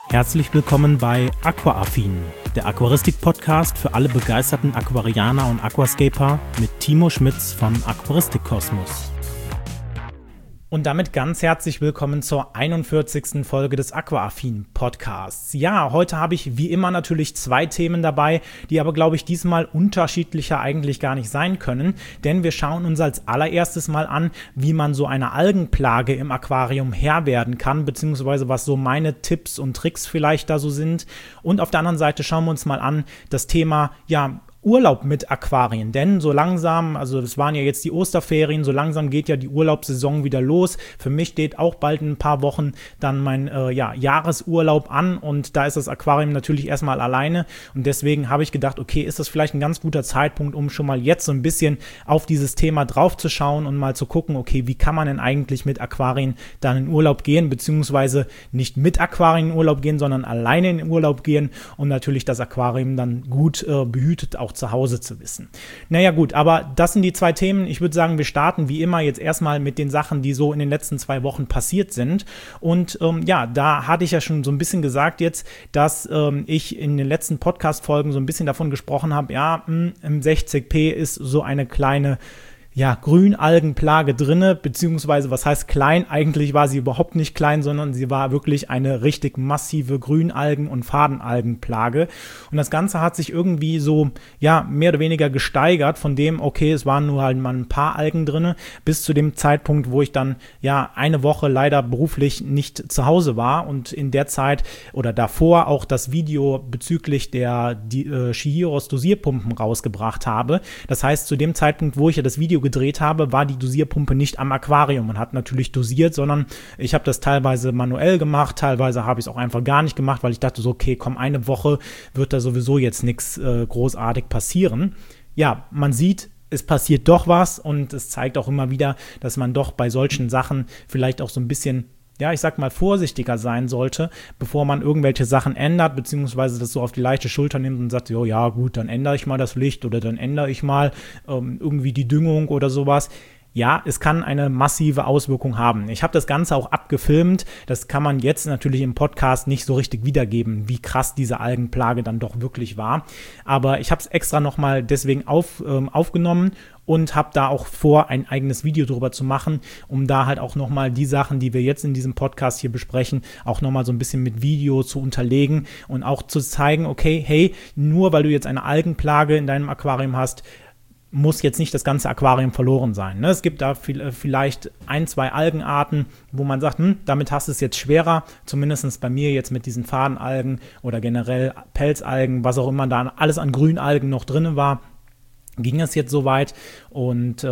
Herzlich willkommen bei Aquaaffin, der Aquaristik-Podcast für alle begeisterten Aquarianer und Aquascaper mit Timo Schmitz von Aquaristik Kosmos. Und damit ganz herzlich willkommen zur 41. Folge des Aquaaffin Podcasts. Ja, heute habe ich wie immer natürlich zwei Themen dabei, die aber, glaube ich, diesmal unterschiedlicher eigentlich gar nicht sein können. Denn wir schauen uns als allererstes mal an, wie man so einer Algenplage im Aquarium Herr werden kann, beziehungsweise was so meine Tipps und Tricks vielleicht da so sind. Und auf der anderen Seite schauen wir uns mal an das Thema, Urlaub mit Aquarien, denn so langsam, also das waren ja jetzt die Osterferien, so langsam geht ja die Urlaubssaison wieder los. Für mich steht auch bald in ein paar Wochen dann mein Jahresurlaub an und da ist das Aquarium natürlich erstmal alleine und deswegen habe ich gedacht, okay, ist das vielleicht ein ganz guter Zeitpunkt, um schon mal jetzt so ein bisschen auf dieses Thema drauf zu schauen und mal zu gucken, okay, wie kann man denn eigentlich mit Aquarien dann in Urlaub gehen, beziehungsweise nicht mit Aquarien in Urlaub gehen, sondern alleine in Urlaub gehen und natürlich das Aquarium dann gut behütet auch zu Hause zu wissen. Naja gut, aber das sind die zwei Themen. Ich würde sagen, wir starten wie immer jetzt erstmal mit den Sachen, die so in den letzten 2 Wochen passiert sind. Und da hatte ich ja schon so ein bisschen gesagt jetzt, dass ich in den letzten Podcast-Folgen so ein bisschen davon gesprochen habe, im 60p ist so eine kleine Grünalgenplage drinne, beziehungsweise was heißt klein? Eigentlich war sie überhaupt nicht klein, sondern sie war wirklich eine richtig massive Grünalgen- und Fadenalgenplage. Und das Ganze hat sich irgendwie so, mehr oder weniger gesteigert von dem, okay, es waren nur halt mal ein paar Algen drinne, bis zu dem Zeitpunkt, wo ich dann, eine Woche leider beruflich nicht zu Hause war und in der Zeit oder davor auch das Video bezüglich der Shihiros Dosierpumpen rausgebracht habe. Das heißt, zu dem Zeitpunkt, wo ich ja das Video gedreht habe, war die Dosierpumpe nicht am Aquarium und hat natürlich dosiert, sondern ich habe das teilweise manuell gemacht, teilweise habe ich es auch einfach gar nicht gemacht, weil ich dachte so, okay, komm, eine Woche wird da sowieso jetzt nichts großartig passieren. Ja, man sieht, es passiert doch was und es zeigt auch immer wieder, dass man doch bei solchen Sachen vielleicht auch so ein bisschen vorsichtiger sein sollte, bevor man irgendwelche Sachen ändert, beziehungsweise das so auf die leichte Schulter nimmt und sagt, gut, dann ändere ich mal das Licht oder dann ändere ich mal irgendwie die Düngung oder sowas. Ja, es kann eine massive Auswirkung haben. Ich habe das Ganze auch abgefilmt. Das kann man jetzt natürlich im Podcast nicht so richtig wiedergeben, wie krass diese Algenplage dann doch wirklich war. Aber ich habe es extra nochmal deswegen aufgenommen und habe da auch vor, ein eigenes Video drüber zu machen, um da halt auch nochmal die Sachen, die wir jetzt in diesem Podcast hier besprechen, auch nochmal so ein bisschen mit Video zu unterlegen und auch zu zeigen, okay, hey, nur weil du jetzt eine Algenplage in deinem Aquarium hast, muss jetzt nicht das ganze Aquarium verloren sein. Es gibt da vielleicht 1, 2 Algenarten, wo man sagt, damit hast du es jetzt schwerer, zumindest bei mir jetzt mit diesen Fadenalgen oder generell Pelzalgen, was auch immer da alles an Grünalgen noch drin war, ging es jetzt soweit und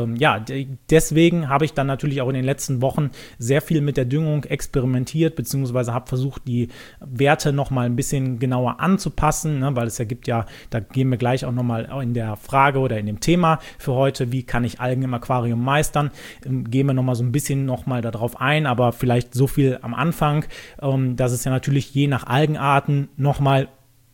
deswegen habe ich dann natürlich auch in den letzten Wochen sehr viel mit der Düngung experimentiert, beziehungsweise habe versucht, die Werte nochmal ein bisschen genauer anzupassen, weil es da gehen wir gleich auch nochmal in der Frage oder in dem Thema für heute, wie kann ich Algen im Aquarium meistern, gehen wir nochmal so ein bisschen nochmal darauf ein, aber vielleicht so viel am Anfang, dass es ja natürlich je nach Algenarten nochmal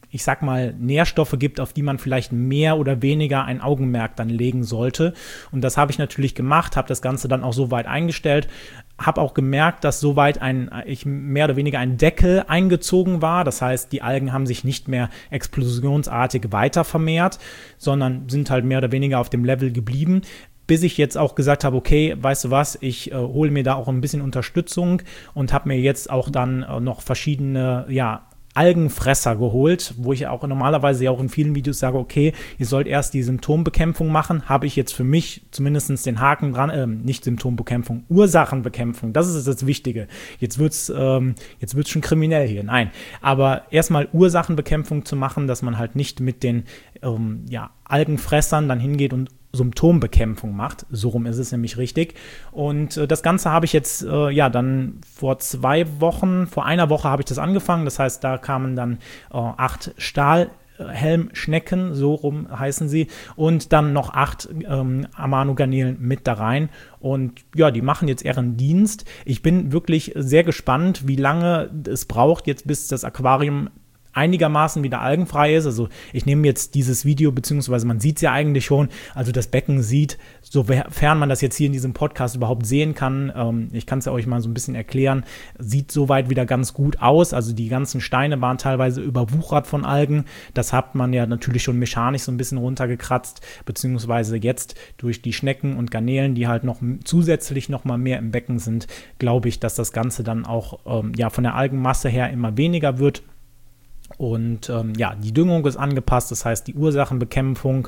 Nährstoffe gibt, auf die man vielleicht mehr oder weniger ein Augenmerk dann legen sollte. Und das habe ich natürlich gemacht, habe das Ganze dann auch so weit eingestellt, habe auch gemerkt, dass soweit mehr oder weniger ein Deckel eingezogen war. Das heißt, die Algen haben sich nicht mehr explosionsartig weiter vermehrt, sondern sind halt mehr oder weniger auf dem Level geblieben. Bis ich jetzt auch gesagt habe, okay, weißt du was, ich hole mir da auch ein bisschen Unterstützung und habe mir jetzt auch dann noch verschiedene, Algenfresser geholt, wo ich auch normalerweise auch in vielen Videos sage, okay, ihr sollt erst die Symptombekämpfung machen, habe ich jetzt für mich zumindest den Haken dran, nicht Symptombekämpfung, Ursachenbekämpfung, das ist das Wichtige. Jetzt wird's schon kriminell hier, nein, aber erstmal Ursachenbekämpfung zu machen, dass man halt nicht mit den Algenfressern dann hingeht und Symptombekämpfung macht. So rum ist es nämlich richtig. Und das Ganze habe ich jetzt dann vor einer Woche habe ich das angefangen. Das heißt, da kamen dann 8 Stahlhelmschnecken, so rum heißen sie, und dann noch 8 Amano-Garnelen mit da rein. Und die machen jetzt ihren Dienst. Ich bin wirklich sehr gespannt, wie lange es braucht jetzt, bis das Aquarium einigermaßen wieder algenfrei ist. Also ich nehme jetzt dieses Video, beziehungsweise man sieht es ja eigentlich schon, also das Becken sieht, sofern man das jetzt hier in diesem Podcast überhaupt sehen kann, ich kann es ja euch mal so ein bisschen erklären, sieht soweit wieder ganz gut aus. Also die ganzen Steine waren teilweise überwuchert von Algen. Das hat man ja natürlich schon mechanisch so ein bisschen runtergekratzt, beziehungsweise jetzt durch die Schnecken und Garnelen, die halt noch zusätzlich noch mal mehr im Becken sind, glaube ich, dass das Ganze dann auch von der Algenmasse her immer weniger wird. Und die Düngung ist angepasst, das heißt, die Ursachenbekämpfung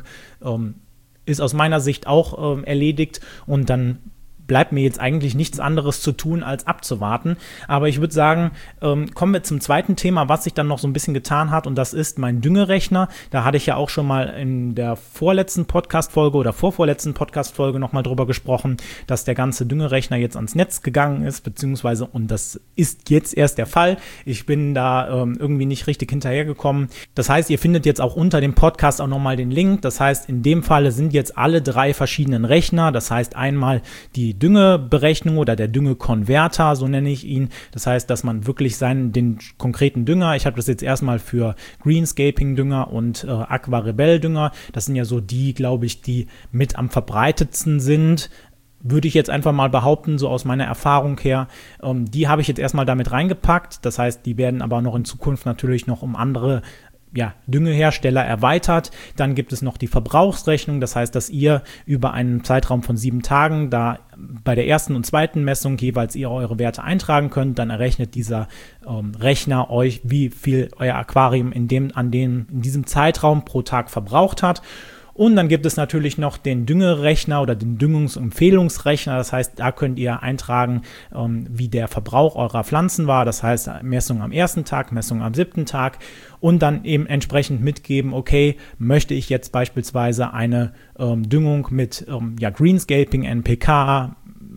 ist aus meiner Sicht auch erledigt und dann bleibt mir jetzt eigentlich nichts anderes zu tun, als abzuwarten. Aber ich würde sagen, kommen wir zum zweiten Thema, was sich dann noch so ein bisschen getan hat, und das ist mein Düngerechner. Da hatte ich ja auch schon mal in der vorletzten Podcast-Folge oder vorvorletzten Podcast-Folge nochmal drüber gesprochen, dass der ganze Düngerechner jetzt ans Netz gegangen ist, beziehungsweise, und das ist jetzt erst der Fall. Ich bin da irgendwie nicht richtig hinterhergekommen. Das heißt, ihr findet jetzt auch unter dem Podcast auch nochmal den Link. Das heißt, in dem Falle sind jetzt alle 3 verschiedenen Rechner. Das heißt, einmal die Düngeberechnung oder der Düngekonverter, so nenne ich ihn. Das heißt, dass man wirklich den konkreten Dünger, ich habe das jetzt erstmal für Greenscaping-Dünger und Aquarebell-Dünger, das sind ja so die, glaube ich, die mit am verbreitetsten sind, würde ich jetzt einfach mal behaupten, so aus meiner Erfahrung her. Die habe ich jetzt erstmal damit reingepackt. Das heißt, die werden aber noch in Zukunft natürlich noch um andere Düngehersteller erweitert. Dann gibt es noch die Verbrauchsrechnung, das heißt, dass ihr über einen Zeitraum von 7 Tagen da bei der ersten und zweiten Messung jeweils ihr eure Werte eintragen könnt. Dann errechnet dieser Rechner euch, wie viel euer Aquarium in diesem Zeitraum pro Tag verbraucht hat. Und dann gibt es natürlich noch den Düngerechner oder den Düngungsempfehlungsrechner. Das heißt, da könnt ihr eintragen, wie der Verbrauch eurer Pflanzen war. Das heißt, Messung am ersten Tag, Messung am 7. Tag und dann eben entsprechend mitgeben, okay, möchte ich jetzt beispielsweise eine Düngung mit Greenscaping, NPK,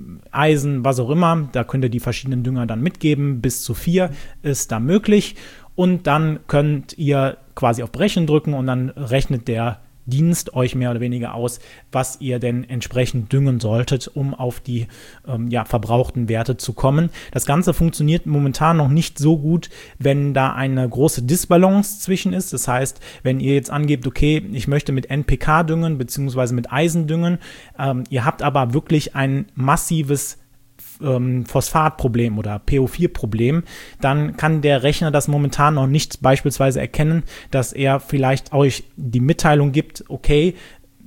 Eisen, was auch immer. Da könnt ihr die verschiedenen Dünger dann mitgeben. Bis zu 4 ist da möglich. Und dann könnt ihr quasi auf Brechen drücken und dann rechnet der Dienst euch mehr oder weniger aus, was ihr denn entsprechend düngen solltet, um auf die verbrauchten Werte zu kommen. Das Ganze funktioniert momentan noch nicht so gut, wenn da eine große Disbalance zwischen ist. Das heißt, wenn ihr jetzt angebt, okay, ich möchte mit NPK düngen bzw. mit Eisen düngen, ihr habt aber wirklich ein massives Phosphatproblem oder PO4-Problem, dann kann der Rechner das momentan noch nicht beispielsweise erkennen, dass er vielleicht euch die Mitteilung gibt, okay,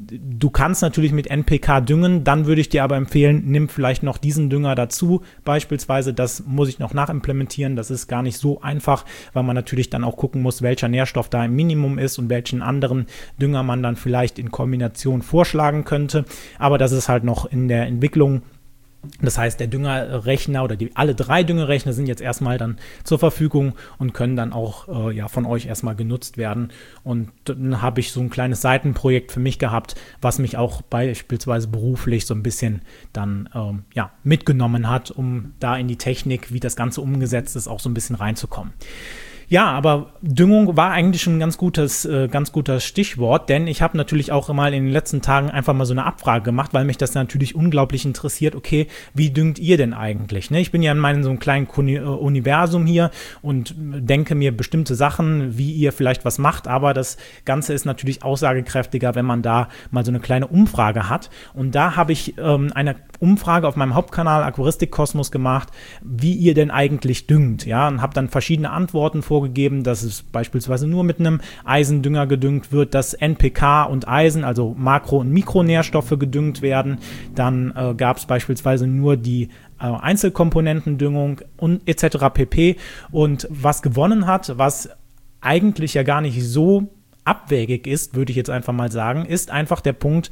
du kannst natürlich mit NPK düngen, dann würde ich dir aber empfehlen, nimm vielleicht noch diesen Dünger dazu, beispielsweise, das muss ich noch nachimplementieren, das ist gar nicht so einfach, weil man natürlich dann auch gucken muss, welcher Nährstoff da im Minimum ist und welchen anderen Dünger man dann vielleicht in Kombination vorschlagen könnte, aber das ist halt noch in der Entwicklung. Das heißt, der Düngerrechner oder alle 3 Düngerrechner sind jetzt erstmal dann zur Verfügung und können dann auch von euch erstmal genutzt werden. Und dann habe ich so ein kleines Seitenprojekt für mich gehabt, was mich auch beispielsweise beruflich so ein bisschen dann mitgenommen hat, um da in die Technik, wie das Ganze umgesetzt ist, auch so ein bisschen reinzukommen. Ja, aber Düngung war eigentlich schon ein ganz guter Stichwort, denn ich habe natürlich auch mal in den letzten Tagen einfach mal so eine Abfrage gemacht, weil mich das natürlich unglaublich interessiert, okay, wie düngt ihr denn eigentlich? Ne? Ich bin ja in meinem so einem kleinen Universum hier und denke mir bestimmte Sachen, wie ihr vielleicht was macht, aber das Ganze ist natürlich aussagekräftiger, wenn man da mal so eine kleine Umfrage hat. Und da habe ich eine Umfrage auf meinem Hauptkanal Aquaristik Kosmos gemacht, wie ihr denn eigentlich düngt, ja, und habe dann verschiedene Antworten vorgegeben, dass es beispielsweise nur mit einem Eisendünger gedüngt wird, dass NPK und Eisen, also Makro- und Mikronährstoffe gedüngt werden. Dann gab es beispielsweise nur die Einzelkomponentendüngung und etc. pp. Und was gewonnen hat, was eigentlich ja gar nicht so abwegig ist, würde ich jetzt einfach mal sagen, ist einfach der Punkt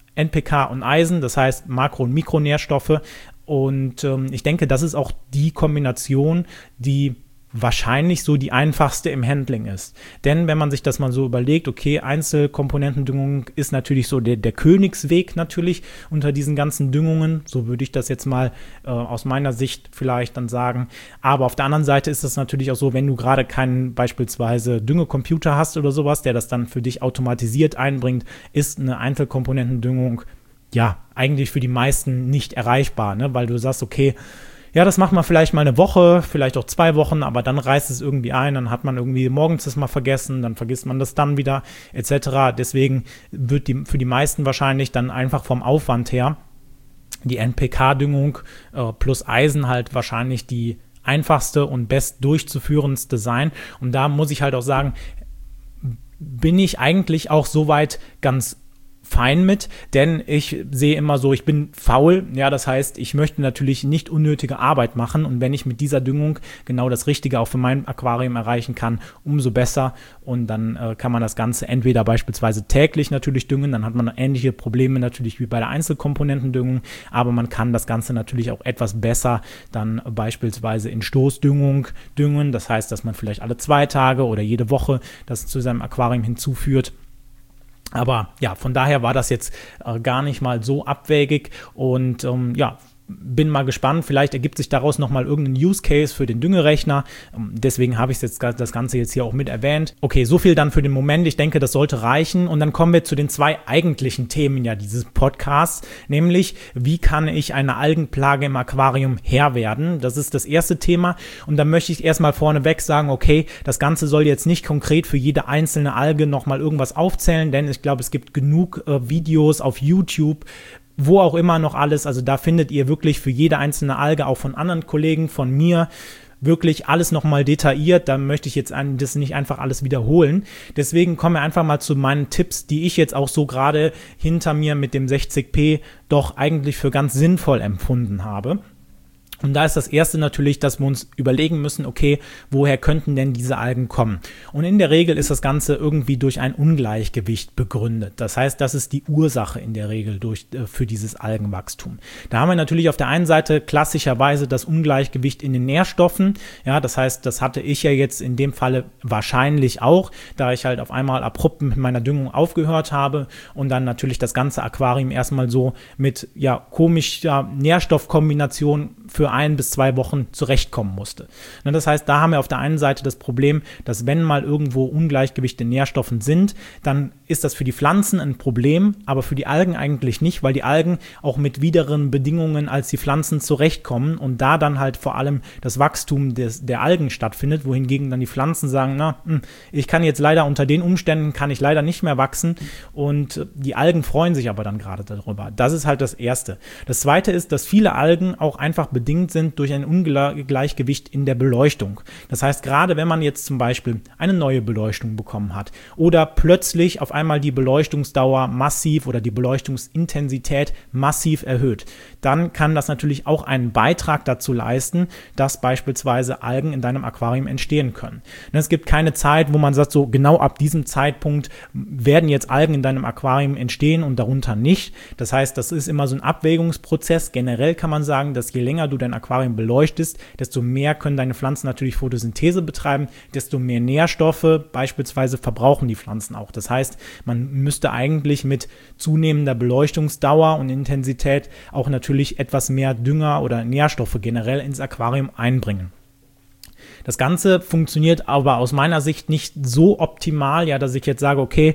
NPK und Eisen, das heißt Makro- und Mikronährstoffe. Und ich denke, das ist auch die Kombination, die wahrscheinlich so die einfachste im Handling ist. Denn wenn man sich das mal so überlegt, okay, Einzelkomponentendüngung ist natürlich so der Königsweg natürlich unter diesen ganzen Düngungen, so würde ich das jetzt mal aus meiner Sicht vielleicht dann sagen. Aber auf der anderen Seite ist es natürlich auch so, wenn du gerade keinen beispielsweise Düngecomputer hast oder sowas, der das dann für dich automatisiert einbringt, ist eine Einzelkomponentendüngung ja eigentlich für die meisten nicht erreichbar, ne? Weil du sagst, okay, Ja, das macht man vielleicht mal eine Woche, vielleicht auch 2 Wochen, aber dann reißt es irgendwie ein, dann hat man irgendwie morgens das mal vergessen, dann vergisst man das dann wieder etc. Deswegen wird für die meisten wahrscheinlich dann einfach vom Aufwand her die NPK-Düngung plus Eisen halt wahrscheinlich die einfachste und best durchzuführendste sein. Und da muss ich halt auch sagen, bin ich eigentlich auch soweit ganz fein mit, denn ich sehe immer so, ich bin faul, ja, das heißt, ich möchte natürlich nicht unnötige Arbeit machen und wenn ich mit dieser Düngung genau das Richtige auch für mein Aquarium erreichen kann, umso besser und dann kann man das Ganze entweder beispielsweise täglich natürlich düngen, dann hat man ähnliche Probleme natürlich wie bei der Einzelkomponentendüngung, aber man kann das Ganze natürlich auch etwas besser dann beispielsweise in Stoßdüngung düngen, das heißt, dass man vielleicht alle 2 Tage oder jede Woche das zu seinem Aquarium hinzuführt. Aber ja, von daher war das jetzt gar nicht mal so abwegig und bin mal gespannt, vielleicht ergibt sich daraus nochmal irgendein Use Case für den Düngerechner, deswegen habe ich das Ganze jetzt hier auch mit erwähnt. Okay, so viel dann für den Moment, ich denke, das sollte reichen und dann kommen wir zu den 2 eigentlichen Themen ja dieses Podcasts, nämlich, wie kann ich eine Algenplage im Aquarium Herr werden? Das ist das erste Thema und da möchte ich erstmal vorneweg sagen, okay, das Ganze soll jetzt nicht konkret für jede einzelne Alge nochmal irgendwas aufzählen, denn ich glaube, es gibt genug Videos auf YouTube, wo auch immer noch alles, also da findet ihr wirklich für jede einzelne Alge, auch von anderen Kollegen, von mir, wirklich alles nochmal detailliert, da möchte ich jetzt das nicht einfach alles wiederholen. Deswegen kommen wir einfach mal zu meinen Tipps, die ich jetzt auch so gerade hinter mir mit dem 60p doch eigentlich für ganz sinnvoll empfunden habe. Und da ist das erste natürlich, dass wir uns überlegen müssen, okay, woher könnten denn diese Algen kommen? Und in der Regel ist das Ganze irgendwie durch ein Ungleichgewicht begründet. Das heißt, das ist die Ursache in der Regel für dieses Algenwachstum. Da haben wir natürlich auf der einen Seite klassischerweise das Ungleichgewicht in den Nährstoffen. Ja, das heißt, das hatte ich ja jetzt in dem Falle wahrscheinlich auch, da ich halt auf einmal abrupt mit meiner Düngung aufgehört habe und dann natürlich das ganze Aquarium erstmal so mit komischer Nährstoffkombination für 1 bis 2 Wochen zurechtkommen musste. Das heißt, da haben wir auf der einen Seite das Problem, dass wenn mal irgendwo Ungleichgewichte in Nährstoffen sind, dann ist das für die Pflanzen ein Problem, aber für die Algen eigentlich nicht, weil die Algen auch mit wideren Bedingungen als die Pflanzen zurechtkommen und da dann halt vor allem das Wachstum der Algen stattfindet, wohingegen dann die Pflanzen sagen, ich kann jetzt leider unter den Umständen, kann ich leider nicht mehr wachsen und die Algen freuen sich aber dann gerade darüber. Das ist halt das Erste. Das Zweite ist, dass viele Algen auch einfach bedingt sind durch ein Ungleichgewicht in der Beleuchtung. Das heißt, gerade wenn man jetzt zum Beispiel eine neue Beleuchtung bekommen hat oder plötzlich auf einmal die Beleuchtungsdauer massiv oder die Beleuchtungsintensität massiv erhöht, dann kann das natürlich auch einen Beitrag dazu leisten, dass beispielsweise Algen in deinem Aquarium entstehen können. Und es gibt keine Zeit, wo man sagt, so genau ab diesem Zeitpunkt werden jetzt Algen in deinem Aquarium entstehen und darunter nicht. Das heißt, das ist immer so ein Abwägungsprozess. Generell kann man sagen, dass je länger du dein Aquarium beleuchtest, desto mehr können deine Pflanzen natürlich Photosynthese betreiben, desto mehr Nährstoffe beispielsweise verbrauchen die Pflanzen auch. Das heißt, man müsste eigentlich mit zunehmender Beleuchtungsdauer und Intensität auch natürlich etwas mehr Dünger oder Nährstoffe generell ins Aquarium einbringen. Das Ganze funktioniert aber aus meiner Sicht nicht so optimal, ja, dass ich jetzt sage, okay,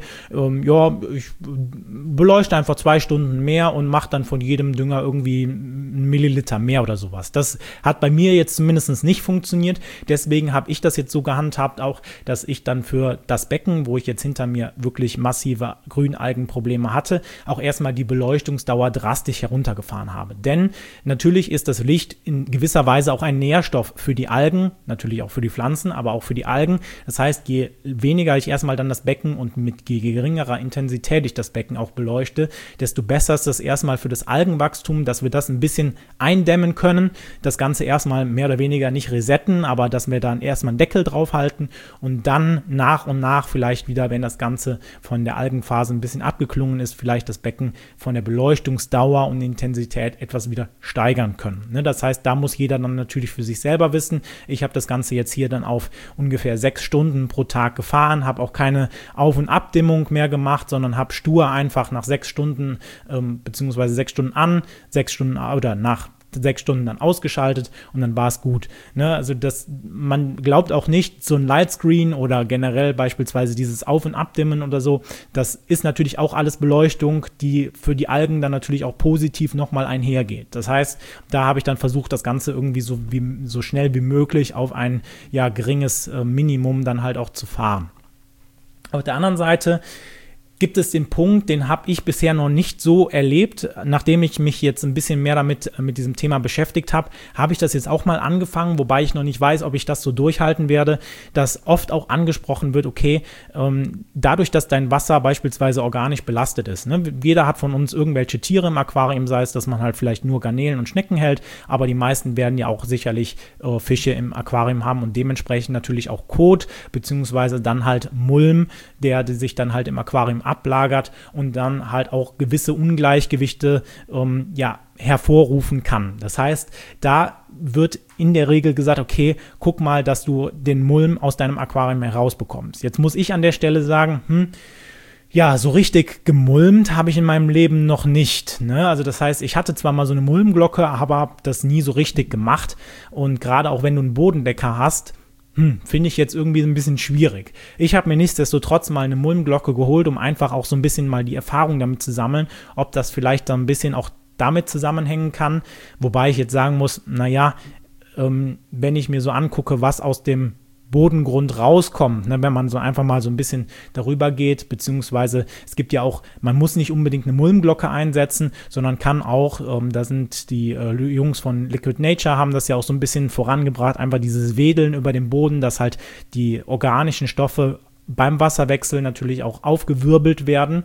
ich beleuchte einfach 2 Stunden mehr und mache dann von jedem Dünger irgendwie 1 Milliliter mehr oder sowas. Das hat bei mir jetzt zumindest nicht funktioniert. Deswegen habe ich das jetzt so gehandhabt auch, dass ich dann für das Becken, wo ich jetzt hinter mir wirklich massive Grünalgenprobleme hatte, auch erstmal die Beleuchtungsdauer drastisch heruntergefahren habe. Denn natürlich ist das Licht in gewisser Weise auch ein Nährstoff für die Algen, natürlich auch für die Pflanzen, aber auch für die Algen. Das heißt, je weniger ich erstmal dann das Becken und mit geringerer Intensität ich das Becken auch beleuchte, desto besser ist das erstmal für das Algenwachstum, dass wir das ein bisschen eindämmen können, das Ganze erstmal mehr oder weniger nicht resetten, aber dass wir dann erstmal einen Deckel drauf halten und dann nach und nach vielleicht wieder, wenn das Ganze von der Algenphase ein bisschen abgeklungen ist, vielleicht das Becken von der Beleuchtungsdauer und Intensität etwas wieder steigern können. Das heißt, da muss jeder dann natürlich für sich selber wissen. Ich habe das Ganze jetzt hier dann auf ungefähr 6 Stunden pro Tag gefahren, habe auch keine Auf- und Abdimmung mehr gemacht, sondern habe stur einfach nach 6 Stunden beziehungsweise 6 Stunden an, 6 Stunden oder nach 6 Stunden dann ausgeschaltet und dann war es gut. Ne? Also man glaubt auch nicht, so ein Lightscreen oder generell beispielsweise dieses Auf- und Abdimmen oder so, das ist natürlich auch alles Beleuchtung, die für die Algen dann natürlich auch positiv nochmal einhergeht. Das heißt, da habe ich dann versucht, das Ganze irgendwie so schnell wie möglich auf ein geringes Minimum dann halt auch zu fahren. Auf der anderen Seite gibt es den Punkt, den habe ich bisher noch nicht so erlebt. Nachdem ich mich jetzt ein bisschen mehr mit diesem Thema beschäftigt habe, habe ich das jetzt auch mal angefangen, wobei ich noch nicht weiß, ob ich das so durchhalten werde, dass oft auch angesprochen wird, okay, dadurch, dass dein Wasser beispielsweise organisch belastet ist. Ne? Jeder hat von uns irgendwelche Tiere im Aquarium, sei es, dass man halt vielleicht nur Garnelen und Schnecken hält, aber die meisten werden ja auch sicherlich Fische im Aquarium haben und dementsprechend natürlich auch Kot, beziehungsweise dann halt Mulm, der sich dann halt im Aquarium ablagert und dann halt auch gewisse Ungleichgewichte hervorrufen kann. Das heißt, da wird in der Regel gesagt, okay, guck mal, dass du den Mulm aus deinem Aquarium herausbekommst. Jetzt muss ich an der Stelle sagen, so richtig gemulmt habe ich in meinem Leben noch nicht. Ne? Also das heißt, ich hatte zwar mal so eine Mulmglocke, aber habe das nie so richtig gemacht. Und gerade auch wenn du einen Bodendecker hast, finde ich jetzt irgendwie ein bisschen schwierig. Ich habe mir nichtsdestotrotz mal eine Mulmglocke geholt, um einfach auch so ein bisschen mal die Erfahrung damit zu sammeln, ob das vielleicht dann ein bisschen auch damit zusammenhängen kann. Wobei ich jetzt sagen muss, wenn ich mir so angucke, was aus dem Bodengrund rauskommt, ne, wenn man so einfach mal so ein bisschen darüber geht, beziehungsweise es gibt ja auch, man muss nicht unbedingt eine Mulmglocke einsetzen, sondern kann auch, da sind die Jungs von Liquid Nature, haben das ja auch so ein bisschen vorangebracht, einfach dieses Wedeln über dem Boden, dass halt die organischen Stoffe beim Wasserwechsel natürlich auch aufgewirbelt werden.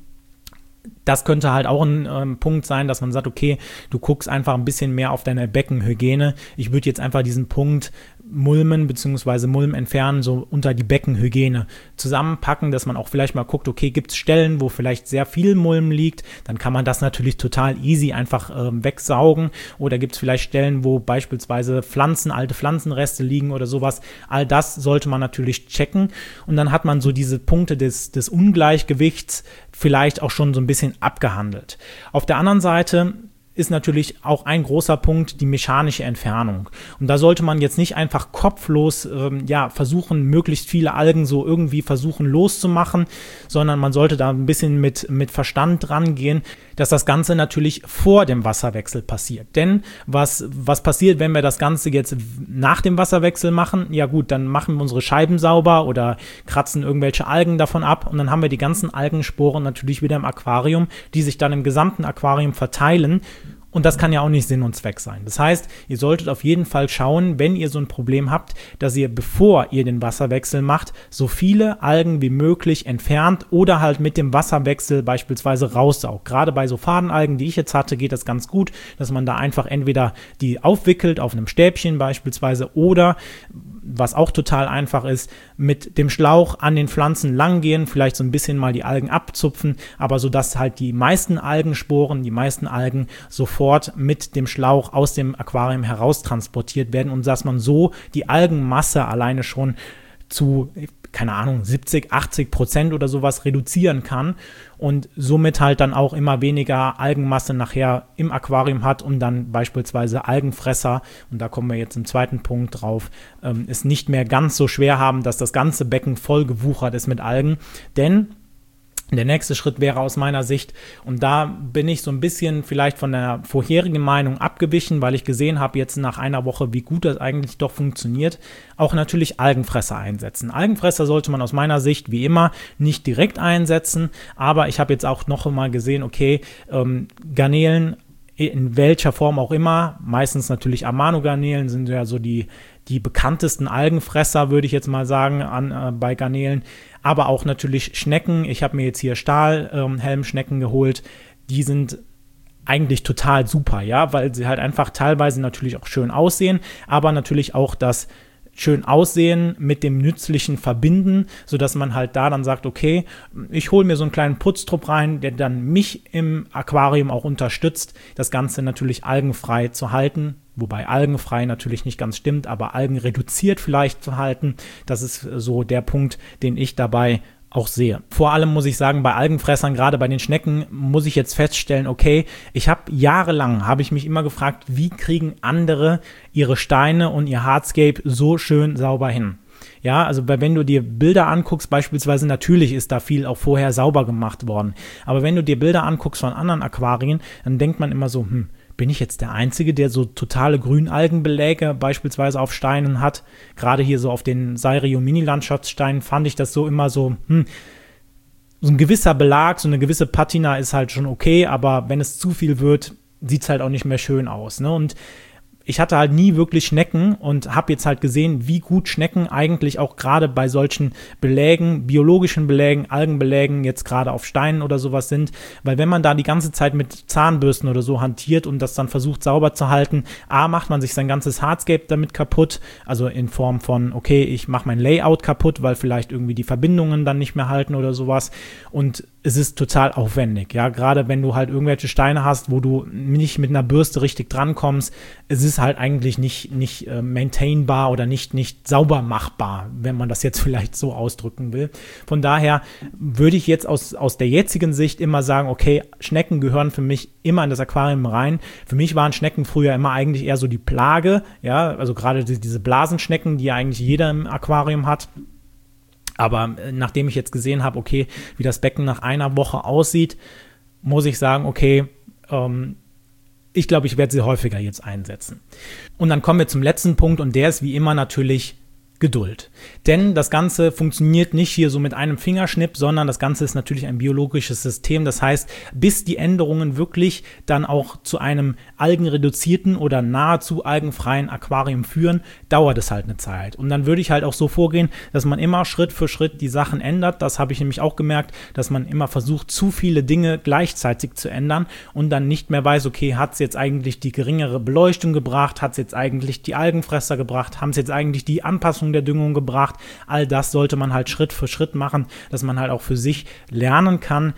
Das könnte halt auch ein Punkt sein, dass man sagt, okay, du guckst einfach ein bisschen mehr auf deine Beckenhygiene. Ich würde jetzt einfach diesen Punkt Mulmen bzw. Mulm entfernen, so unter die Beckenhygiene zusammenpacken, dass man auch vielleicht mal guckt, okay, gibt es Stellen, wo vielleicht sehr viel Mulm liegt, dann kann man das natürlich total easy einfach wegsaugen, oder gibt es vielleicht Stellen, wo beispielsweise alte Pflanzenreste liegen oder sowas. All das sollte man natürlich checken und dann hat man so diese Punkte des Ungleichgewichts vielleicht auch schon so ein bisschen abgehandelt. Auf der anderen Seite ist natürlich auch ein großer Punkt die mechanische Entfernung. Und da sollte man jetzt nicht einfach kopflos versuchen, möglichst viele Algen so irgendwie versuchen loszumachen, sondern man sollte da ein bisschen mit Verstand rangehen, dass das Ganze natürlich vor dem Wasserwechsel passiert. Denn was passiert, wenn wir das Ganze jetzt nach dem Wasserwechsel machen? Ja gut, dann machen wir unsere Scheiben sauber oder kratzen irgendwelche Algen davon ab und dann haben wir die ganzen Algensporen natürlich wieder im Aquarium, die sich dann im gesamten Aquarium verteilen. Und das kann ja auch nicht Sinn und Zweck sein. Das heißt, ihr solltet auf jeden Fall schauen, wenn ihr so ein Problem habt, dass ihr, bevor ihr den Wasserwechsel macht, so viele Algen wie möglich entfernt oder halt mit dem Wasserwechsel beispielsweise raussaugt. Gerade bei so Fadenalgen, die ich jetzt hatte, geht das ganz gut, dass man da einfach entweder die aufwickelt auf einem Stäbchen beispielsweise oder, was auch total einfach ist, mit dem Schlauch an den Pflanzen langgehen, vielleicht so ein bisschen mal die Algen abzupfen, aber so dass halt die meisten Algensporen, die meisten Algen sofort mit dem Schlauch aus dem Aquarium heraus transportiert werden und dass man so die Algenmasse alleine schon zu, 70-80% oder sowas reduzieren kann und somit halt dann auch immer weniger Algenmasse nachher im Aquarium hat und dann beispielsweise Algenfresser, und da kommen wir jetzt im zweiten Punkt drauf, es nicht mehr ganz so schwer haben, dass das ganze Becken voll gewuchert ist mit Algen, denn der nächste Schritt wäre aus meiner Sicht, und da bin ich so ein bisschen vielleicht von der vorherigen Meinung abgewichen, weil ich gesehen habe jetzt nach einer Woche, wie gut das eigentlich doch funktioniert, auch natürlich Algenfresser einsetzen. Algenfresser sollte man aus meiner Sicht wie immer nicht direkt einsetzen, aber ich habe jetzt auch noch mal gesehen, okay, Garnelen in welcher Form auch immer, meistens natürlich Amano-Garnelen sind ja so die bekanntesten Algenfresser, würde ich jetzt mal sagen, bei Garnelen, aber auch natürlich Schnecken. Ich habe mir jetzt hier Stahlhelmschnecken geholt, die sind eigentlich total super, ja, weil sie halt einfach teilweise natürlich auch schön aussehen, aber natürlich auch das schön aussehen mit dem Nützlichen verbinden, sodass man halt da dann sagt, okay, ich hole mir so einen kleinen Putztrupp rein, der dann mich im Aquarium auch unterstützt, das Ganze natürlich algenfrei zu halten, wobei algenfrei natürlich nicht ganz stimmt, aber algenreduziert vielleicht zu halten. Das ist so der Punkt, den ich dabei auch sehe. Vor allem muss ich sagen, bei Algenfressern, gerade bei den Schnecken, muss ich jetzt feststellen, okay, jahrelang habe ich mich immer gefragt, wie kriegen andere ihre Steine und ihr Hardscape so schön sauber hin? Ja, also wenn du dir Bilder anguckst, beispielsweise, natürlich ist da viel auch vorher sauber gemacht worden, aber wenn du dir Bilder anguckst von anderen Aquarien, dann denkt man immer so, bin ich jetzt der Einzige, der so totale Grünalgenbeläge beispielsweise auf Steinen hat? Gerade hier so auf den Seirio Mini-Landschaftssteinen fand ich das so immer so, so ein gewisser Belag, so eine gewisse Patina ist halt schon okay, aber wenn es zu viel wird, sieht es halt auch nicht mehr schön aus, ne? Und ich hatte halt nie wirklich Schnecken und habe jetzt halt gesehen, wie gut Schnecken eigentlich auch gerade bei solchen Belägen, biologischen Belägen, Algenbelägen, jetzt gerade auf Steinen oder sowas sind, weil wenn man da die ganze Zeit mit Zahnbürsten oder so hantiert und das dann versucht sauber zu halten, macht man sich sein ganzes Hardscape damit kaputt, also in Form von, okay, ich mache mein Layout kaputt, weil vielleicht irgendwie die Verbindungen dann nicht mehr halten oder sowas, und es ist total aufwendig, ja, gerade wenn du halt irgendwelche Steine hast, wo du nicht mit einer Bürste richtig drankommst, es ist halt eigentlich nicht maintainbar oder nicht sauber machbar, wenn man das jetzt vielleicht so ausdrücken will. Von daher würde ich jetzt aus der jetzigen Sicht immer sagen, okay, Schnecken gehören für mich immer in das Aquarium rein. Für mich waren Schnecken früher immer eigentlich eher so die Plage, ja, also gerade diese Blasenschnecken, die ja eigentlich jeder im Aquarium hat. Aber nachdem ich jetzt gesehen habe, okay, wie das Becken nach einer Woche aussieht, muss ich sagen, okay, ich glaube, ich werde sie häufiger jetzt einsetzen. Und dann kommen wir zum letzten Punkt, und der ist wie immer natürlich Geduld. Denn das Ganze funktioniert nicht hier so mit einem Fingerschnipp, sondern das Ganze ist natürlich ein biologisches System. Das heißt, bis die Änderungen wirklich dann auch zu einem algenreduzierten oder nahezu algenfreien Aquarium führen, dauert es halt eine Zeit. Und dann würde ich halt auch so vorgehen, dass man immer Schritt für Schritt die Sachen ändert. Das habe ich nämlich auch gemerkt, dass man immer versucht, zu viele Dinge gleichzeitig zu ändern und dann nicht mehr weiß, okay, hat es jetzt eigentlich die geringere Beleuchtung gebracht, hat es jetzt eigentlich die Algenfresser gebracht, haben es jetzt eigentlich die Anpassung der Düngung gebracht. All das sollte man halt Schritt für Schritt machen, dass man halt auch für sich lernen kann,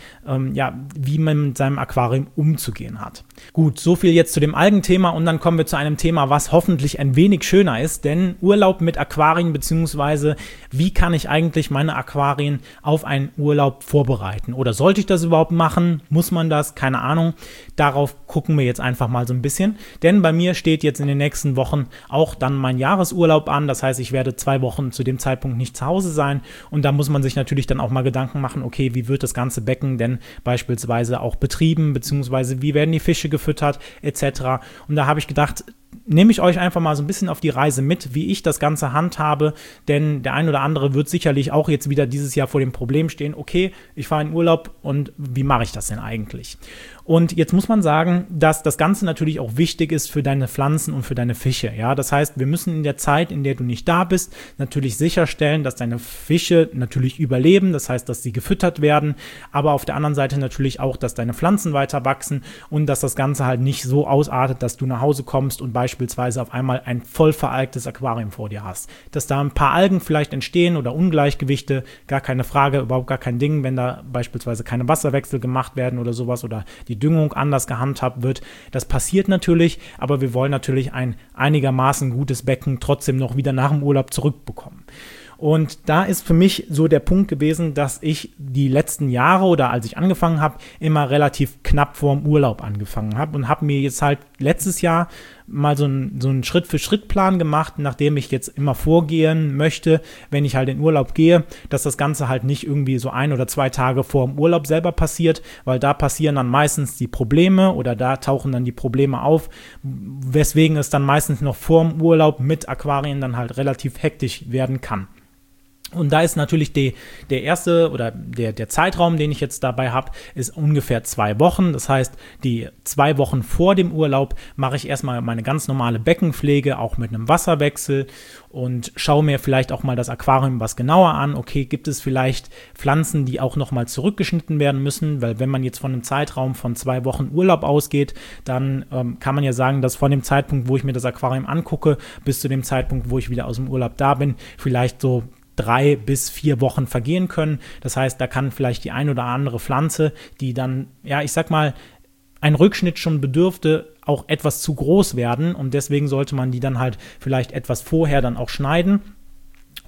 wie man mit seinem Aquarium umzugehen hat. Gut, so viel jetzt zu dem Algenthema, und dann kommen wir zu einem Thema, was hoffentlich ein wenig schöner ist, denn Urlaub mit Aquarien, beziehungsweise wie kann ich eigentlich meine Aquarien auf einen Urlaub vorbereiten? Oder sollte ich das überhaupt machen? Muss man das? Keine Ahnung. Darauf gucken wir jetzt einfach mal so ein bisschen, denn bei mir steht jetzt in den nächsten Wochen auch dann mein Jahresurlaub an. Das heißt, ich werde 2 Wochen zu dem Zeitpunkt nicht zu Hause sein, und da muss man sich natürlich dann auch mal Gedanken machen, okay, wie wird das ganze Becken denn beispielsweise auch betrieben, beziehungsweise wie werden die Fische gefüttert, etc. Und da habe ich gedacht, nehme ich euch einfach mal so ein bisschen auf die Reise mit, wie ich das Ganze handhabe, denn der ein oder andere wird sicherlich auch jetzt wieder dieses Jahr vor dem Problem stehen, okay, ich fahre in Urlaub und wie mache ich das denn eigentlich? Und jetzt muss man sagen, dass das Ganze natürlich auch wichtig ist für deine Pflanzen und für deine Fische. Ja, das heißt, wir müssen in der Zeit, in der du nicht da bist, natürlich sicherstellen, dass deine Fische natürlich überleben. Das heißt, dass sie gefüttert werden, aber auf der anderen Seite natürlich auch, dass deine Pflanzen weiter wachsen und dass das Ganze halt nicht so ausartet, dass du nach Hause kommst und beispielsweise auf einmal ein voll veralktes Aquarium vor dir hast. Dass da ein paar Algen vielleicht entstehen oder Ungleichgewichte, gar keine Frage, überhaupt gar kein Ding, wenn da beispielsweise keine Wasserwechsel gemacht werden oder sowas oder die Düngung anders gehandhabt wird. Das passiert natürlich, aber wir wollen natürlich ein einigermaßen gutes Becken trotzdem noch wieder nach dem Urlaub zurückbekommen. Und da ist für mich so der Punkt gewesen, dass ich die letzten Jahre oder als ich angefangen habe, immer relativ knapp vorm Urlaub angefangen habe und habe mir jetzt halt letztes Jahr mal so einen Schritt-für-Schritt-Plan gemacht, nachdem ich jetzt immer vorgehen möchte, wenn ich halt in Urlaub gehe, dass das Ganze halt nicht irgendwie so 1 oder 2 Tage vor dem Urlaub selber passiert, weil da passieren dann meistens die Probleme oder da tauchen dann die Probleme auf, weswegen es dann meistens noch vor dem Urlaub mit Aquarien dann halt relativ hektisch werden kann. Und da ist natürlich der erste oder der Zeitraum, den ich jetzt dabei habe, ist ungefähr 2 Wochen. Das heißt, die 2 Wochen vor dem Urlaub mache ich erstmal meine ganz normale Beckenpflege, auch mit einem Wasserwechsel, und schaue mir vielleicht auch mal das Aquarium was genauer an. Okay, gibt es vielleicht Pflanzen, die auch nochmal zurückgeschnitten werden müssen? Weil wenn man jetzt von einem Zeitraum von 2 Wochen Urlaub ausgeht, dann kann man ja sagen, dass von dem Zeitpunkt, wo ich mir das Aquarium angucke, bis zu dem Zeitpunkt, wo ich wieder aus dem Urlaub da bin, vielleicht so 3 bis 4 Wochen vergehen können. Das heißt, da kann vielleicht die ein oder andere Pflanze, die dann, ja, ich sag mal, ein Rückschnitt schon bedürfte, auch etwas zu groß werden, und deswegen sollte man die dann halt vielleicht etwas vorher dann auch schneiden.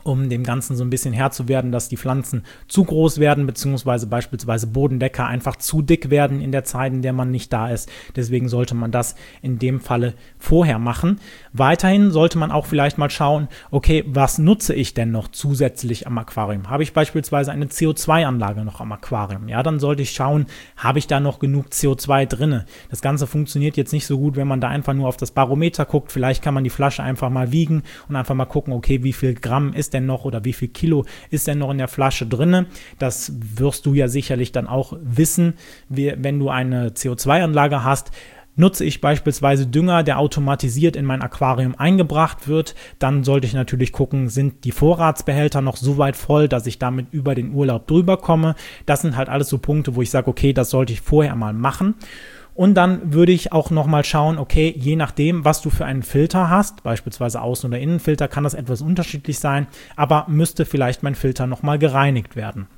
um dem Ganzen so ein bisschen Herr zu werden, dass die Pflanzen zu groß werden, beziehungsweise beispielsweise Bodendecker einfach zu dick werden in der Zeit, in der man nicht da ist. Deswegen sollte man das in dem Falle vorher machen. Weiterhin sollte man auch vielleicht mal schauen, okay, was nutze ich denn noch zusätzlich am Aquarium? Habe ich beispielsweise eine CO2-Anlage noch am Aquarium? Ja, dann sollte ich schauen, habe ich da noch genug CO2 drin? Das Ganze funktioniert jetzt nicht so gut, wenn man da einfach nur auf das Barometer guckt. Vielleicht kann man die Flasche einfach mal wiegen und einfach mal gucken, okay, wie viel Gramm ist denn noch oder wie viel Kilo ist denn noch in der Flasche drin. Das wirst du ja sicherlich dann auch wissen, wenn du eine CO2-Anlage hast. Nutze ich beispielsweise Dünger, der automatisiert in mein Aquarium eingebracht wird, dann sollte ich natürlich gucken, sind die Vorratsbehälter noch so weit voll, dass ich damit über den Urlaub drüber komme. Das sind halt alles so Punkte, wo ich sage, okay, das sollte ich vorher mal machen. Und dann würde ich auch nochmal schauen, okay, je nachdem, was du für einen Filter hast, beispielsweise Außen- oder Innenfilter, kann das etwas unterschiedlich sein, aber müsste vielleicht mein Filter nochmal gereinigt werden.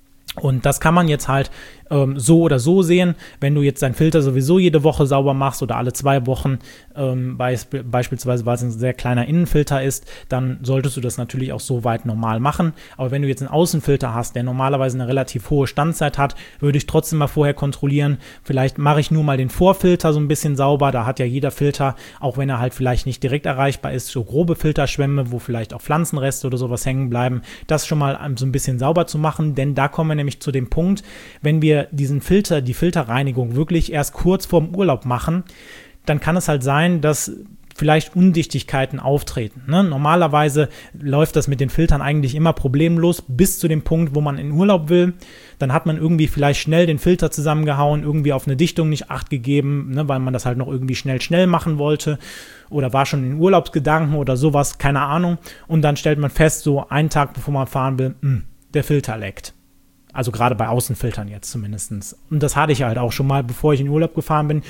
Und das kann man jetzt halt so oder so sehen, wenn du jetzt deinen Filter sowieso jede Woche sauber machst oder alle 2 Wochen, beispielsweise weil es ein sehr kleiner Innenfilter ist, dann solltest du das natürlich auch so weit normal machen. Aber wenn du jetzt einen Außenfilter hast, der normalerweise eine relativ hohe Standzeit hat, würde ich trotzdem mal vorher kontrollieren, vielleicht mache ich nur mal den Vorfilter so ein bisschen sauber, da hat ja jeder Filter, auch wenn er halt vielleicht nicht direkt erreichbar ist, so grobe Filterschwämme, wo vielleicht auch Pflanzenreste oder sowas hängen bleiben, das schon mal so ein bisschen sauber zu machen, denn da kommen wir nämlich zu dem Punkt, wenn wir diesen Filter, die Filterreinigung wirklich erst kurz vorm Urlaub machen, dann kann es halt sein, dass vielleicht Undichtigkeiten auftreten. Ne? Normalerweise läuft das mit den Filtern eigentlich immer problemlos bis zu dem Punkt, wo man in Urlaub will. Dann hat man irgendwie vielleicht schnell den Filter zusammengehauen, irgendwie auf eine Dichtung nicht Acht gegeben, ne, weil man das halt noch irgendwie schnell machen wollte oder war schon in Urlaubsgedanken oder sowas, keine Ahnung. Und dann stellt man fest, so einen Tag bevor man fahren will, der Filter leckt. Also gerade bei Außenfiltern jetzt zumindest. Und das hatte ich halt auch schon mal, bevor ich in Urlaub gefahren bin.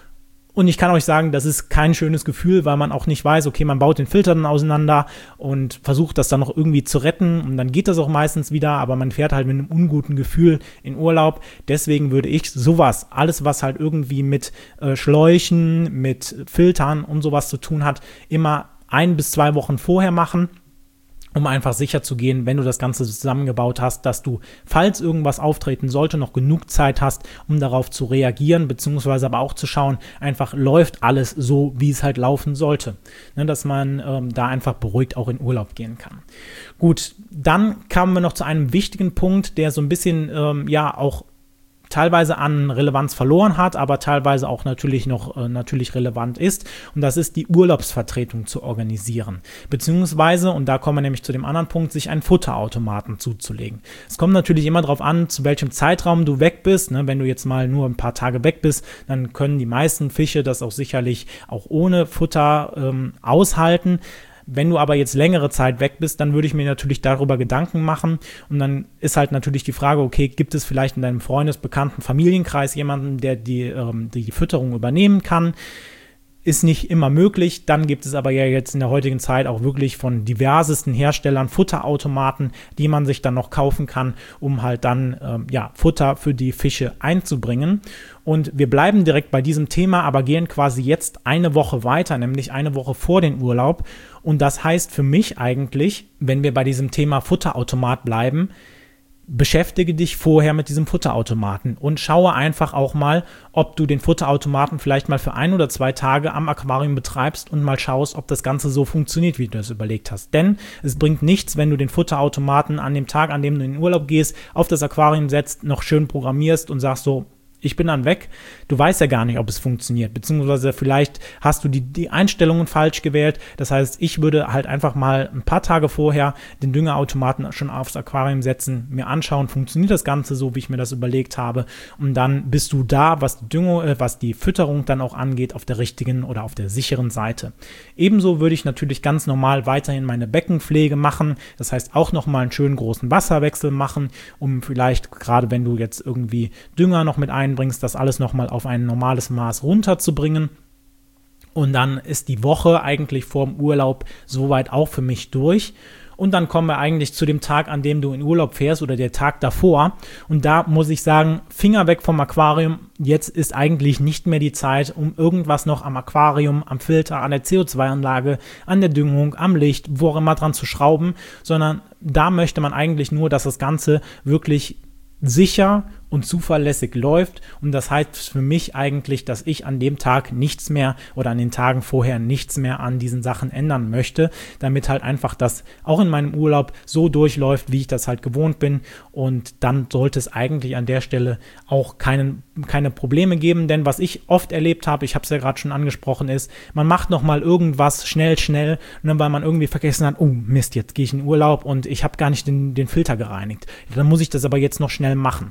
Und ich kann euch sagen, das ist kein schönes Gefühl, weil man auch nicht weiß, okay, man baut den Filter dann auseinander und versucht das dann noch irgendwie zu retten. Und dann geht das auch meistens wieder, aber man fährt halt mit einem unguten Gefühl in Urlaub. Deswegen würde ich sowas, alles was halt irgendwie mit Schläuchen, mit Filtern und sowas zu tun hat, immer 1 bis 2 Wochen vorher machen, um einfach sicher zu gehen, wenn du das Ganze zusammengebaut hast, dass du, falls irgendwas auftreten sollte, noch genug Zeit hast, um darauf zu reagieren, beziehungsweise aber auch zu schauen, einfach läuft alles so, wie es halt laufen sollte. Ne, dass man da einfach beruhigt auch in Urlaub gehen kann. Gut, dann kamen wir noch zu einem wichtigen Punkt, der so ein bisschen auch teilweise an Relevanz verloren hat, aber teilweise auch natürlich noch relevant ist. Und das ist die Urlaubsvertretung zu organisieren. Beziehungsweise, und da kommen wir nämlich zu dem anderen Punkt, sich einen Futterautomaten zuzulegen. Es kommt natürlich immer darauf an, zu welchem Zeitraum du weg bist. Ne? Wenn du jetzt mal nur ein paar Tage weg bist, dann können die meisten Fische das auch sicherlich auch ohne Futter aushalten. Wenn du aber jetzt längere Zeit weg bist, dann würde ich mir natürlich darüber Gedanken machen und dann ist halt natürlich die Frage, okay, gibt es vielleicht in deinem Bekannten, Familienkreis jemanden, der die Fütterung übernehmen kann? Ist nicht immer möglich, dann gibt es aber ja jetzt in der heutigen Zeit auch wirklich von diversesten Herstellern Futterautomaten, die man sich dann noch kaufen kann, um halt dann Futter für die Fische einzubringen. Und wir bleiben direkt bei diesem Thema, aber gehen quasi jetzt eine Woche weiter, nämlich eine Woche vor den Urlaub. Und das heißt für mich eigentlich, wenn wir bei diesem Thema Futterautomat bleiben, beschäftige dich vorher mit diesem Futterautomaten und schaue einfach auch mal, ob du den Futterautomaten vielleicht mal für 1 oder 2 Tage am Aquarium betreibst und mal schaust, ob das Ganze so funktioniert, wie du das überlegt hast. Denn es bringt nichts, wenn du den Futterautomaten an dem Tag, an dem du in den Urlaub gehst, auf das Aquarium setzt, noch schön programmierst und sagst so, ich bin dann weg. Du weißt ja gar nicht, ob es funktioniert, beziehungsweise vielleicht hast du die Einstellungen falsch gewählt. Das heißt, ich würde halt einfach mal ein paar Tage vorher den Düngerautomaten schon aufs Aquarium setzen, mir anschauen, funktioniert das Ganze so, wie ich mir das überlegt habe. Und dann bist du da, was die Fütterung dann auch angeht, auf der richtigen oder auf der sicheren Seite. Ebenso würde ich natürlich ganz normal weiterhin meine Beckenpflege machen. Das heißt, auch nochmal einen schönen großen Wasserwechsel machen, um vielleicht, gerade wenn du jetzt irgendwie Dünger noch mit einbringst, das alles nochmal auf ein normales Maß runterzubringen. Und dann ist die Woche eigentlich vorm Urlaub soweit auch für mich durch. und dann kommen wir eigentlich zu dem Tag, an dem du in Urlaub fährst oder der Tag davor. Und da muss ich sagen, Finger weg vom Aquarium. Jetzt ist eigentlich nicht mehr die Zeit, um irgendwas noch am Aquarium, am Filter, an der CO2-Anlage, an der Düngung, am Licht, wo auch immer dran zu schrauben, sondern da möchte man eigentlich nur, dass das Ganze wirklich sicher und zuverlässig läuft, und das heißt für mich eigentlich, dass ich an dem Tag nichts mehr oder an den Tagen vorher nichts mehr an diesen Sachen ändern möchte, damit halt einfach das auch in meinem Urlaub so durchläuft, wie ich das halt gewohnt bin, und dann sollte es eigentlich an der Stelle auch keine Probleme geben, denn was ich oft erlebt habe, ich habe es ja gerade schon angesprochen, ist, man macht nochmal irgendwas schnell, und dann, weil man irgendwie vergessen hat, oh Mist, jetzt gehe ich in Urlaub und ich habe gar nicht den Filter gereinigt, dann muss ich das aber jetzt noch schnell machen.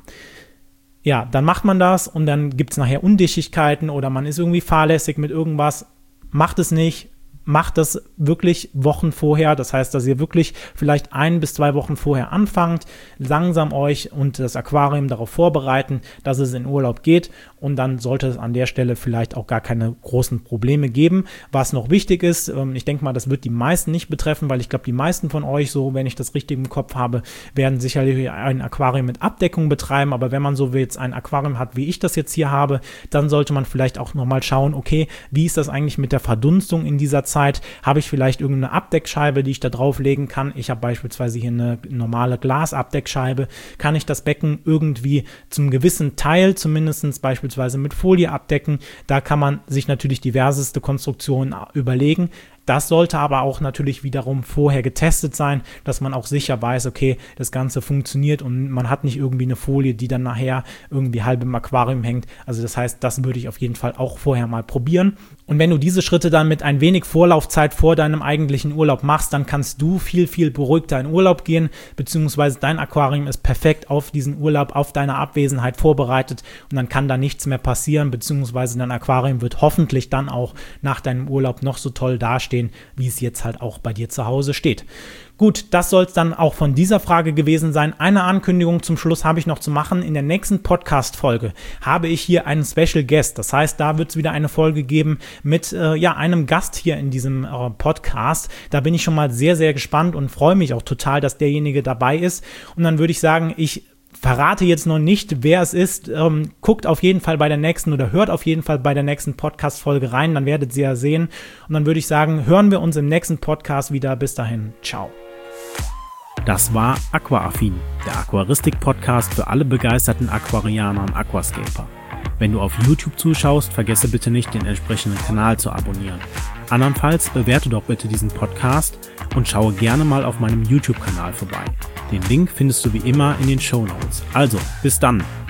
Ja, dann macht man das und dann gibt es nachher Undichtigkeiten oder man ist irgendwie fahrlässig mit irgendwas. Macht es nicht. Macht das wirklich Wochen vorher, das heißt, dass ihr wirklich vielleicht 1 bis 2 Wochen vorher anfangt, langsam euch und das Aquarium darauf vorbereiten, dass es in Urlaub geht, und dann sollte es an der Stelle vielleicht auch gar keine großen Probleme geben. Was noch wichtig ist, ich denke mal, das wird die meisten nicht betreffen, weil ich glaube, die meisten von euch, so wenn ich das richtig im Kopf habe, werden sicherlich ein Aquarium mit Abdeckung betreiben, aber wenn man so wie jetzt ein Aquarium hat, wie ich das jetzt hier habe, dann sollte man vielleicht auch nochmal schauen, okay, wie ist das eigentlich mit der Verdunstung in dieser Zeit? Habe ich vielleicht irgendeine Abdeckscheibe, die ich da drauflegen kann? Ich habe beispielsweise hier eine normale Glasabdeckscheibe. Kann ich das Becken irgendwie zum gewissen Teil zumindest beispielsweise mit Folie abdecken? Da kann man sich natürlich diverseste Konstruktionen überlegen. Das sollte aber auch natürlich wiederum vorher getestet sein, dass man auch sicher weiß, okay, das Ganze funktioniert und man hat nicht irgendwie eine Folie, die dann nachher irgendwie halb im Aquarium hängt. Also das heißt, das würde ich auf jeden Fall auch vorher mal probieren. Und wenn du diese Schritte dann mit ein wenig Vorlaufzeit vor deinem eigentlichen Urlaub machst, dann kannst du viel, viel beruhigter in Urlaub gehen, beziehungsweise dein Aquarium ist perfekt auf diesen Urlaub, auf deine Abwesenheit vorbereitet, und dann kann da nichts mehr passieren, beziehungsweise dein Aquarium wird hoffentlich dann auch nach deinem Urlaub noch so toll dastehen, wie es jetzt halt auch bei dir zu Hause steht. Gut, das soll es dann auch von dieser Frage gewesen sein. Eine Ankündigung zum Schluss habe ich noch zu machen. In der nächsten Podcast-Folge habe ich hier einen Special Guest. Das heißt, da wird es wieder eine Folge geben mit einem Gast hier in diesem Podcast. Da bin ich schon mal sehr, sehr gespannt und freue mich auch total, dass derjenige dabei ist. Und dann würde ich sagen, ich verrate jetzt noch nicht, wer es ist. Guckt auf jeden Fall bei der nächsten oder hört auf jeden Fall bei der nächsten Podcast-Folge rein. Dann werdet ihr ja sehen. Und dann würde ich sagen, hören wir uns im nächsten Podcast wieder. Bis dahin. Ciao. Das war Aquaaffin, der Aquaristik-Podcast für alle begeisterten Aquarianer und Aquascaper. Wenn du auf YouTube zuschaust, vergesse bitte nicht, den entsprechenden Kanal zu abonnieren. Andernfalls bewerte doch bitte diesen Podcast und schaue gerne mal auf meinem YouTube-Kanal vorbei. Den Link findest du wie immer in den Shownotes. Also, bis dann!